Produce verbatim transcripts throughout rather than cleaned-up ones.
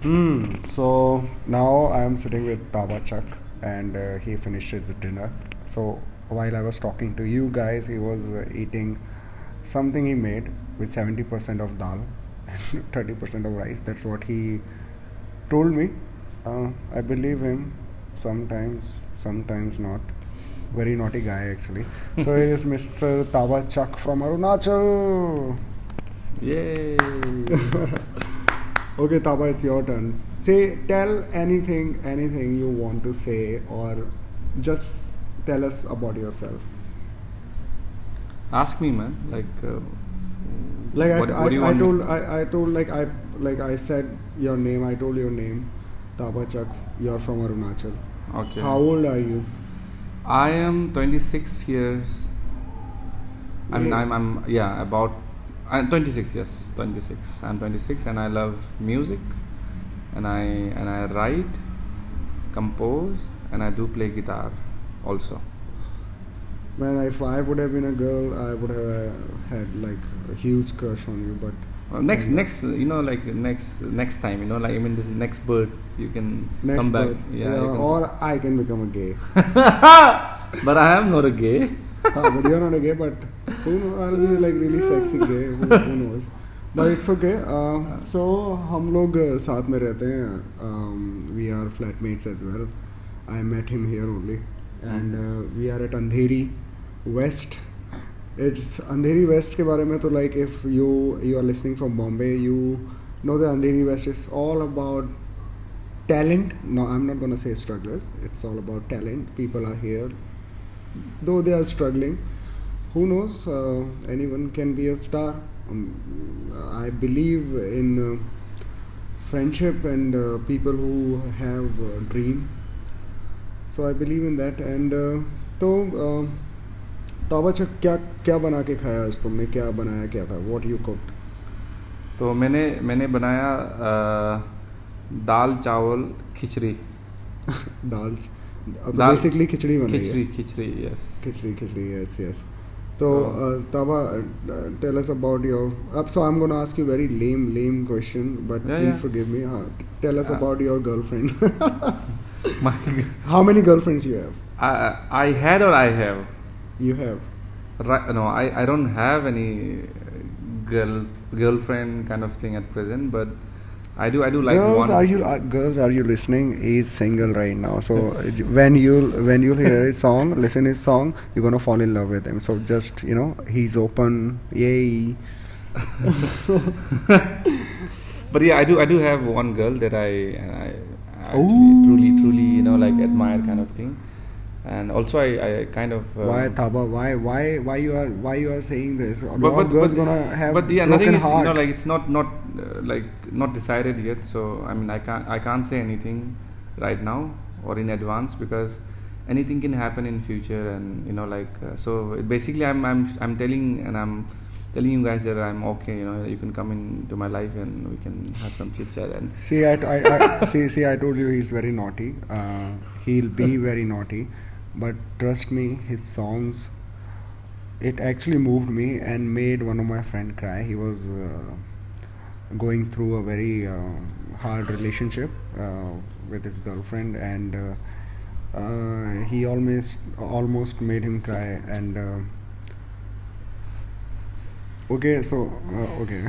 Hmm. So now I am sitting with Taba Chuck, and uh, he finished his dinner. So while I was talking to you guys, he was uh, eating something he made with seventy percent of dal and thirty percent of rice. That's what he told me. Uh, I believe him sometimes, sometimes not. Very naughty guy actually. So here is mister Taba Chuck from Arunachal. Yay! Okay, Taba, it's your turn. Say, tell anything, anything you want to say, or just tell us about yourself. Ask me, man. Like, uh, Like what, I, what do you I, I want? told, me? I, I told, like I, like I said your name. I told your name, Taba Chuck. You're from Arunachal. Okay. How old are you? I am twenty-six years. I mean, Yeah. I'm, I'm, yeah, about. I'm twenty-six. Yes, twenty-six. I'm twenty-six, and I love music, and I and I write, compose, and I do play guitar, also. Man, if I would have been a girl, I would have uh, had like a huge crush on you. But Uh, next, And- next, uh, you know, like next, next time, you know, like I mean, this next birth, you can next come back. birth, Yeah. you can- or I can become a gay. but I am not a gay. Ah, but you're not a gay, but who knows? I'll be like really sexy gay. Who, who knows? But it's okay. Uh, so हम लोग uh, साथ में रहते हैं. Um, we are flatmates as well. I met him here only, and uh, we are at Andheri West. It's Andheri West के बारे में तो like if you you are listening from Bombay, you know that Andheri West is all about talent. No, I'm not gonna say strugglers. It's all about talent. People are here, though they are struggling. Who knows? Uh, anyone can be a star. Um, I believe in uh, friendship and uh, people who have a dream. So I believe in that. And uh, तो uh, ताबा चक क्या क्या बना के खाया आज तुमने? क्या बनाया क्या था? What you cooked? तो मैंने मैंने बनाया अ, दाल चावल खिचड़ी दाल तो दाल- बेसिकली खिचड़ी बनाई है. Khichdi khichdi yes Khichdi, khichdi, yes, yes. So, uh, Taba, uh, tell us about your. Uh, so, I'm going to ask you a very lame, lame question, but Yeah, please yeah. forgive me. Uh, tell us Uh, about your girlfriend. My, How many girlfriends you have? I, I had or I have You have. right, no I, I don't have any girl girlfriend kind of thing at present, but I do I do like girls, one. are you uh, girls? Are you listening? He's single right now. So when you when you hear his song, listen his song, you're gonna fall in love with him. So just you know, he's open. Yay! But yeah, I do I do have one girl that I I, I Ooh. actually truly truly you know like admire kind of thing, and also I, I kind of uh, Why Taba? Why why why you are why you are saying this? A but, lot but, of girls but, gonna have but yeah, broken nothing is heart. you know like it's not not uh, like not decided yet. So I mean I can't I can't say anything right now or in advance because anything can happen in future, and you know like uh, so basically I'm I'm I'm telling and I'm telling you guys that I'm okay. You know you can come into my life and we can have some chit chat and See, I, I, I see, see, I told you he's very naughty. Uh, he'll be very naughty, but trust me, his songs, it actually moved me and made one of my friend cry. He was uh, going through a very uh, hard relationship uh, with his girlfriend, and uh, uh, he almost almost made him cry. And uh, okay, so uh, okay.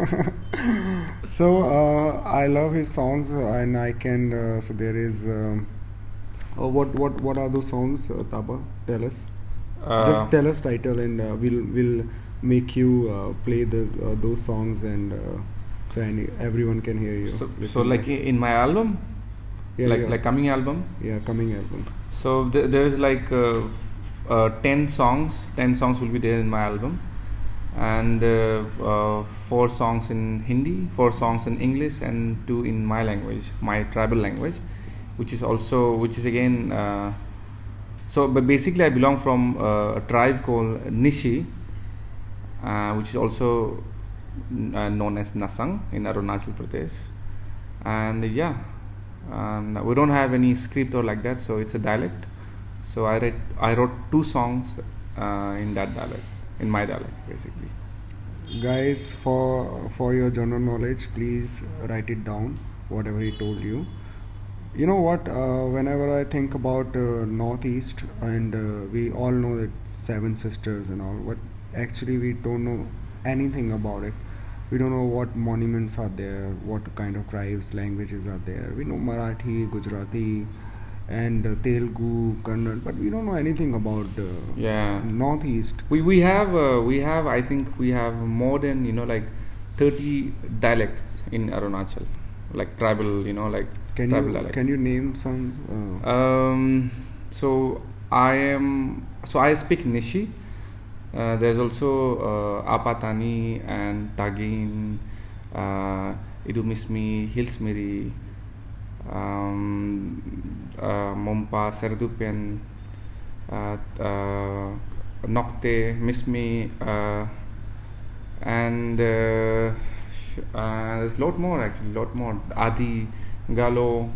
So uh, I love his songs, uh, and I can. Uh, so there is. Um, uh, what what what are those songs, uh, Taba? Tell us. uh, Just tell us title, and uh, we'll we'll make you uh, play the uh, those songs, and uh, so any, everyone can hear you. so, listen so like to- i- in my album yeah, like yeah, like coming album. yeah, coming album. So th- there's like uh, f- uh, ten songs. Ten songs will be there in my album, and uh, uh, four songs in Hindi, four songs in English, and two in my language, my tribal language, which is also which is again. Uh, so, but basically, I belong from uh, a tribe called Nishi, uh, which is also uh, known as Nasang in Arunachal Pradesh, and yeah, and we don't have any script or like that, so it's a dialect. So I read I wrote two songs uh, in that dialect, in my dialect, basically. Guys, for for your general knowledge, please write it down. whatever he told you. You know what? Uh, whenever I think about uh, Northeast, and uh, we all know that Seven Sisters and all, but actually we don't know anything about it. We don't know what monuments are there, what kind of tribes, languages are there. We know Marathi, Gujarati, and uh, Telugu, Kannada, but we don't know anything about uh, Yeah. Northeast. We we have uh, we have I think we have more than you know like thirty dialects in Arunachal, like tribal you know like Can tribal you dialects. can you name some? Uh, Um, so I am so I speak Nishi. Uh, there's also uh, Apatani and Tagin, uh, Idumismi, Hilsmiri, um, uh, Mompa, Serdupian, uh, uh, Nokte, Mismi, uh, and uh, sh- uh, there's a lot more actually, lot more. Adi, Galo.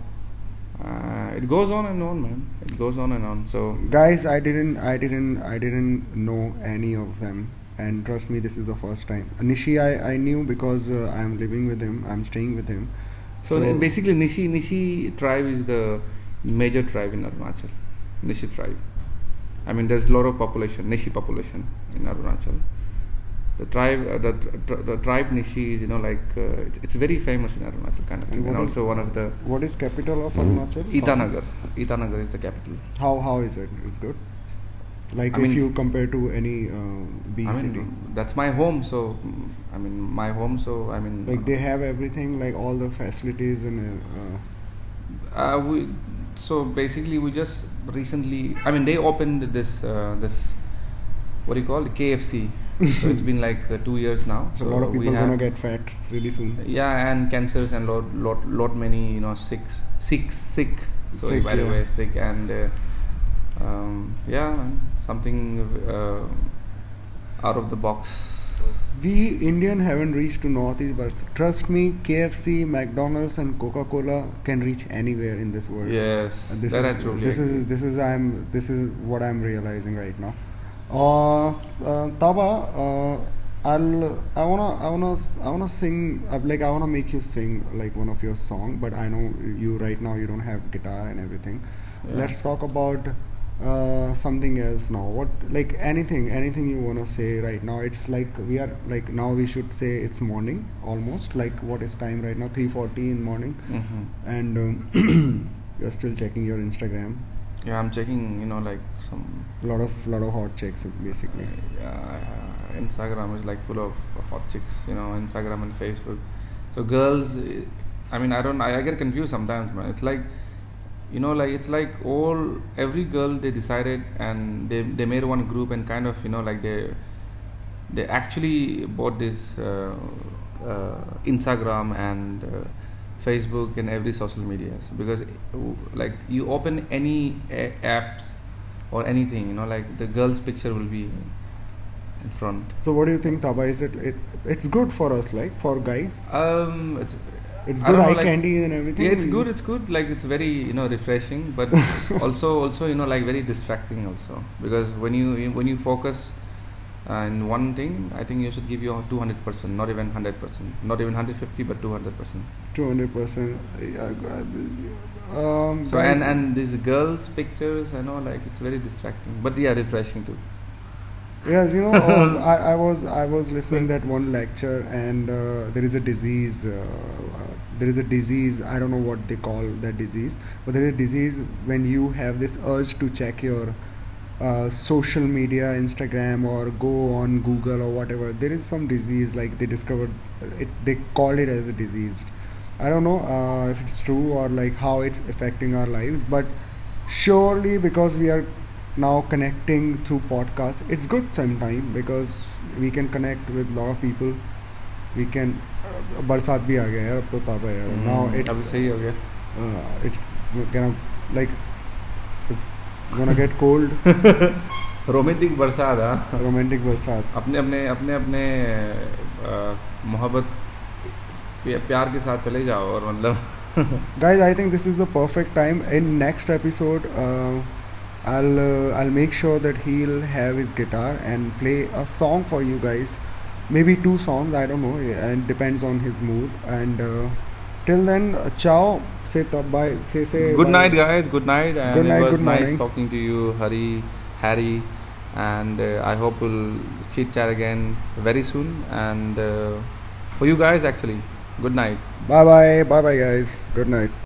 Uh, it goes on and on, man. It goes on and on. So guys, I didn't, I didn't, I didn't know any of them, and trust me, this is the first time. Nishi, I, I knew because uh, I'm living with him. I'm staying with him. So, then basically, Nishi Nishi tribe is the major tribe in Arunachal. Nishi tribe. I mean, there's a lot of population, Nishi population in Arunachal. The tribe, uh, the, tr- the tribe Nishi is, you know, like uh, it's, it's very famous in Arunachal kind of thing, And and what is- also one of the What is capital of Arunachal? Itanagar. Itanagar is the capital. How how is it? It's good. Like I if mean- you compare to any uh, B I city, mean, that's my home. So, mm, I mean, my home. So, I mean, like they have everything, like all the facilities and. Uh, Uh, we so basically we just recently. I mean, they opened this uh, this what do you call it? K F C. So it's been like uh, two years now. so a lot of we people have- gonna get fat really soon. Yeah, and cancers and lot lot lot many you know sick sick sick. Sorry, Sick, by the yeah. way, sick and uh, um, yeah, man, something uh, out of the box. We Indian haven't reached to Northeast, but trust me, K F C, McDonald's, and Coca-Cola can reach anywhere in this world. Yes, And this that I is totally this agree. is this is I'm this is what I'm realizing right now. Uh, uh Taba, uh, I'll I wanna I wanna I wanna sing uh, like I wanna make you sing like one of your song, but I know you right now you don't have guitar and everything. Yeah. Let's talk about uh, something else now. What like anything anything you wanna say right now? It's like we are like now we should say it's morning almost. Like what is time right now? three forty in morning, Mhm. and um, you're still checking your Instagram. Yeah, I'm checking. You know, like some A lot of lot of hot chicks basically. uh, Instagram is like full of hot chicks, you know, Instagram and Facebook. So girls, eh, I mean, I don't, I, I get confused sometimes, man. It's like, you know, like it's like all every girl they decided and they they made one group and kind of you know like they they actually bought this uh, uh, Instagram and. Uh, Facebook and every social media because uh, like you open any a- app or anything, you know, like the girl's picture will be in front. So what do you think, Taba? Is it, it it's good for us, like for guys? Um, it's It's I good don't know, eye like- candy and everything. yeah, it's good. It's good. Like it's very you know refreshing, but also also you know like very distracting also because when you when you focus uh, in one thing, I think you should give your two hundred percent, not even hundred percent, not even hundred fifty, but two hundred percent. Two hundred percent. Um, So guys, and and these girls' pictures, I know, like it's very distracting, but yeah, refreshing too. yes, you know, um, I, I was I was listening that one lecture, and uh, there is a disease. Uh, uh, there is a disease. I don't know what they call that disease, but there is a disease when you have this urge to check your uh, social media, Instagram, or go on Google or whatever. There is some disease like they discovered it. They call it as a disease. I don't know uh, if it's true or like how it's affecting our lives, but surely because we are now connecting through podcasts, it's good sometime because we can connect with a lot of people. We can uh, बरसात भी आ गया यार अब तो ताप है यार now it अब सही हो गया. uh, it's gonna like it's gonna get cold. Romantic बरसात हाँ. Romantic बरसात. अपने अपने अपने अपने अ, मोहब्बत प्या- प्यार के साथ चले जाओ और मतलब Guys, I think this is the perfect time. In next episode, uh, I'll uh, I'll make sure that he'll have his guitar and play a song for you guys. Maybe two songs, I don't know. yeah, And depends on his mood. And uh, Till then, uh, ciao. Say th- bye. Say say. Good bye. night, guys. Good night. And Good night, it was good nice morning. talking to you, Hari, Harry. And uh, I hope we'll chit chat again very soon. And uh, for you guys, actually, good night. Bye bye. Bye bye, guys. Good night.